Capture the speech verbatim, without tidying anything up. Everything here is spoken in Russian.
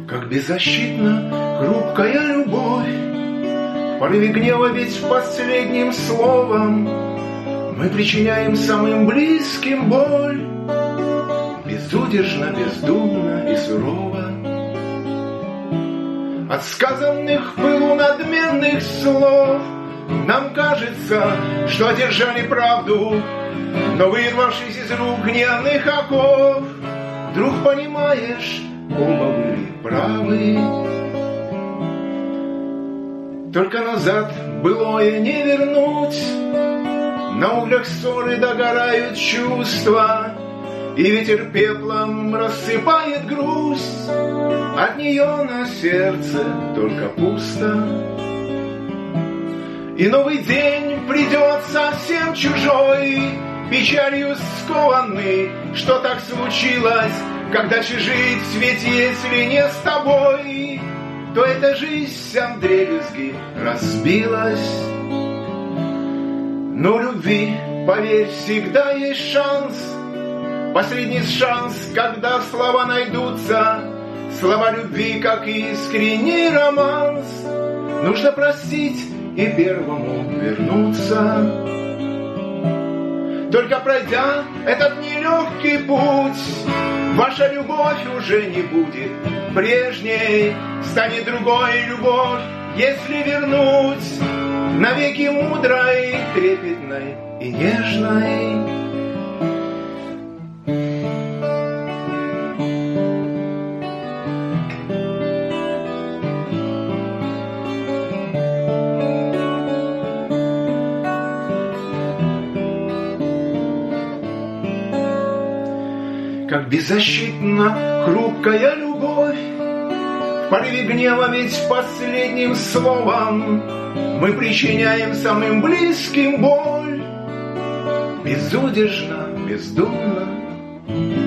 Как беззащитна хрупкая любовь, в порыве гнева ведь последним словом мы причиняем самым близким боль. Безудержно, бездумно и сурово от сказанных в пылу надменных слов нам кажется, что одержали правду, но вырвавшись из рук гневных оков, вдруг понимаешь, оба были правы. Только назад былое не вернуть, на углях ссоры догорают чувства, и ветер пеплом рассыпает грусть, от нее на сердце только пусто. И новый день придет совсем чужой, печалью скованный, что так случилось, когда жить в свете, если не с тобой, то эта жизнь вся вдребезги разбилась. Но любви, поверь, всегда есть шанс, последний шанс, когда слова найдутся, слова любви, как искренний романс. Нужно простить и первому вернуться. Только пройдя этот нелегкий путь, ваша любовь уже не будет прежней, станет другой любовь, если вернуть навеки мудрой, трепетной и нежной. Как беззащитна хрупкая любовь, в порыве гнева ведь последним словом мы причиняем самым близким боль. Безудержно, бездумно